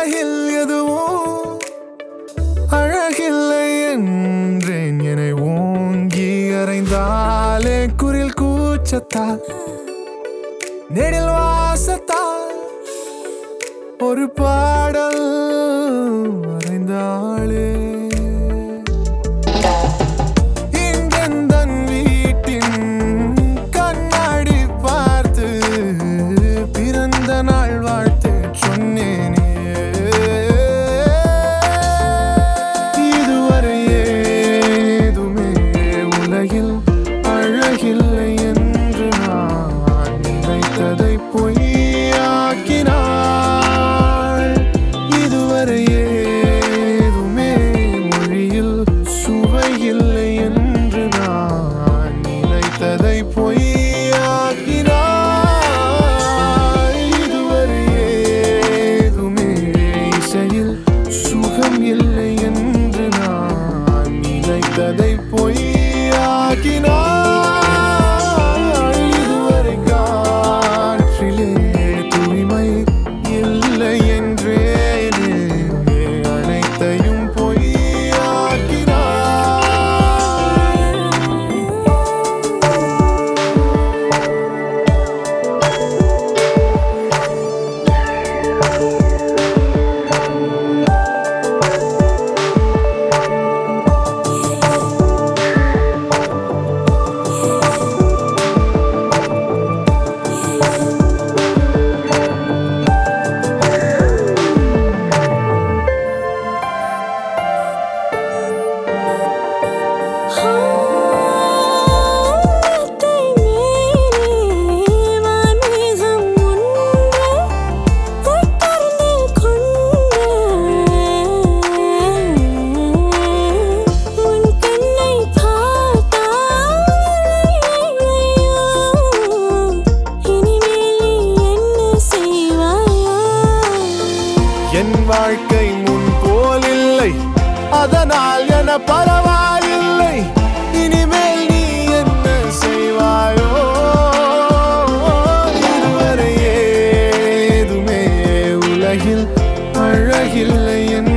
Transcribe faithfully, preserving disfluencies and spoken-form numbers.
உலகில் எதுவும் அழகில்லை என்றேன். என்னை ஓங்கி அறைந்தாலே குரில் கூச்சத்தால் நெடில் வாசத்தால் ஒரு பாடல் வரைந்தாளே. இங்கெந்தன் வீட்டின் கண்ணாடி பார்த்து பிறந்த நாள் வாழ்த்து சொன்னேனே. இதுவரை ஏதுமே உலகில் அழகில்லை என்று நான் நினைத்ததை பொய்யாக்கினாள். இதுவரை ஏதுமே மொழியில் சுவையில்லை என்று நான் நினைத்ததை பொய்யாக்கினாள். இதுவரை ஏதுமே இசையில் சுகம் இல்லை என்று நான் நினைத்ததை பொய்யாக்கினாள். இதுவரை காற்றிலே தூய்மை இல்லை என்றேனே அனைத்தையும் பொய்யாக்கினாள். என் வாழ்க்கை முன் போல் இல்லை, அதனால் என பரவாயில்லை. இனிமேல் நீ என்ன செய்வாயோ? இதுவரை ஏதுமே உலகில் அழகில்லை என்று